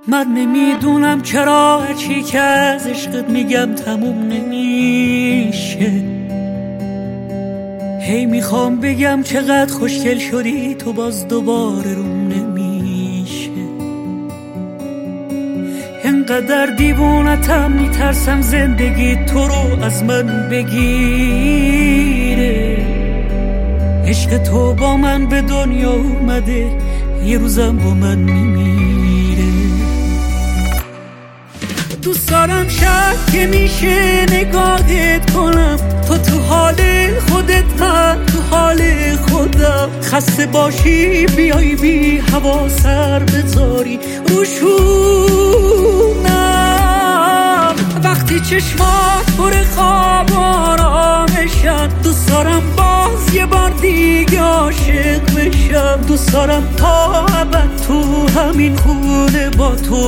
من نمیدونم چرا هرچی که از عشقت میگم تموم نمیشه. هی میخوام بگم چقدر خوشگل شدی تو، باز دوباره روم نمیشه. انقدر دیوونتم میترسم زندگی تو رو از من بگیره. عشق تو با من به دنیا اومده، یه روزم با من میمیره. دوست دارم شک میشه نگاهت کنم، تو حال خودت من تو حال خودم. خسته باشی بیای بی هوا سر بذاری روشونم. وقتی چشمات پر خواب آرامشن، دوست دارم باز یه بار دیگه عاشق بشم. دوست دارم تا ابد تو همین خونه با تو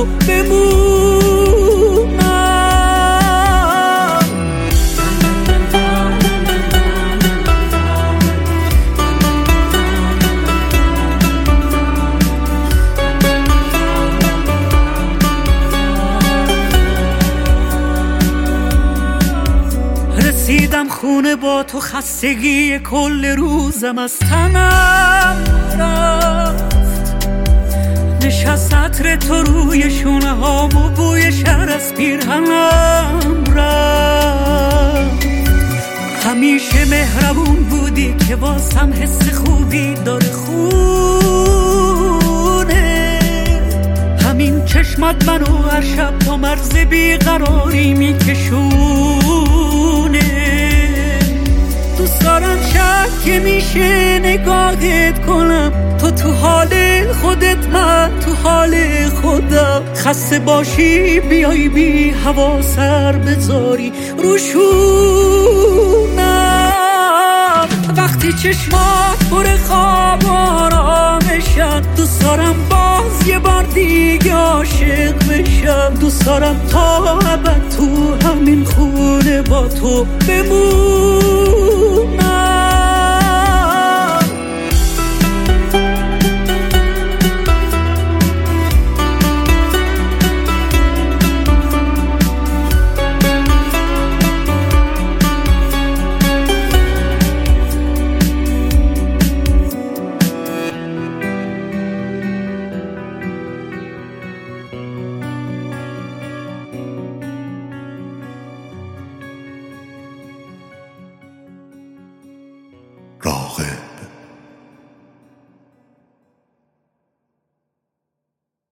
بمونم. رسیدم خونه با تو، خستگی کل روزم از تنم رفت. نشست عطر تو روی شونه هام و بوی شهر از پیرهنم رفت. همیشه مهربون بودی که واسم حس خوبی داره خونه. همین چشمات منو هر شب تا مرز بیقراری میکشونه. دوست دارم شک میشه نگاهت کنم، تو حال خودت من تو حال خودم. خسته باشی بیای بی هوا سر بذاری روشونم. وقتی چشمات پر خواب آرامشن، دوست دارم باز یه بار دیگه عاشق بشم. دوست دارم تا ابد تو همین خونه با تو بمونم.